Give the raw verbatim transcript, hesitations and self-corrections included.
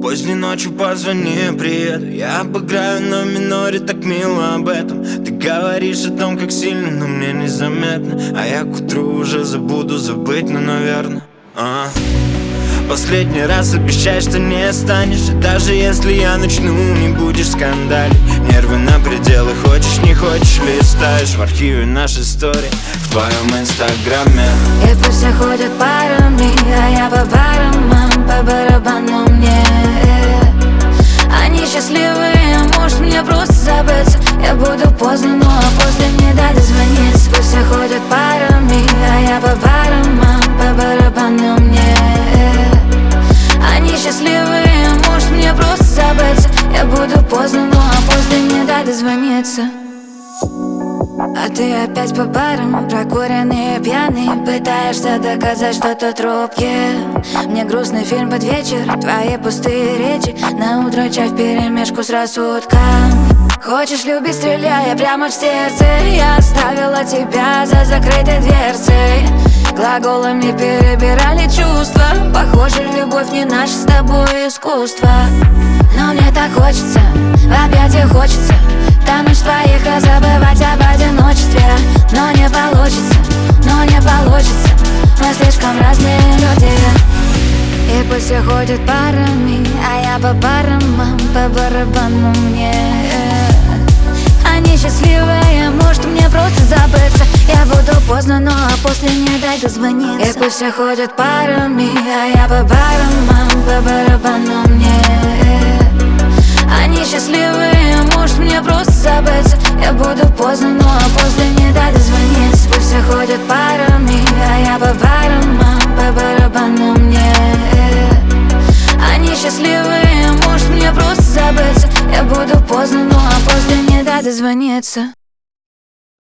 Поздней ночью позвони, приеду. Я обыграю на миноре, так мило об этом. Ты говоришь о том, как сильно, но мне незаметно. А я к утру уже забуду забыть, ну, наверное. а. Последний раз обещай, что не останешь. И даже если я начну, не будешь скандалить. Нервы на пределы, хочешь, не хочешь, листаешь в архиве нашей истории в твоем инстаграме. И пусть все ходят парами, а я по барам, по барабану мне. Они счастливые, может мне просто забыться. Я буду поздно, ну а после мне дай дозвониться. Пусть все ходят парами, а я по барам, по барабану мне. Они счастливые, может мне просто забыться. Я буду поздно, ну а после мне дай дозвониться. А ты опять по барам, прокуренный и пьяный, пытаешься доказать что-то трубке. Мне грустный фильм под вечер, твои пустые речи, на утро чай вперемешку с рассудком. Хочешь любить, стреляя прямо в сердце. Я оставила тебя за закрытой дверцей. Глаголами перебирали чувства. Похоже, любовь не наше с тобой искусство. Но мне так хочется, в объятиях хочется тонуть в твоих и забывать об одиночестве. Но не получится, но не получится. Мы слишком разные люди. И пусть все ходят парами, а я по барам, по барабану мне. Они счастливые, может мне просто забыться. Я буду поздно, но а после не дай дозвониться. И пусть все ходят парами, а я по барам, по барабану мне. Они счастливые, может мне просто забыться. Я буду поздно, но а после не дай дозвониться. Пусть все ходят парами, а я по барам, по барабану мне. Они счастливые, может мне просто забыться. Я буду поздно, но а после не дай дозвониться.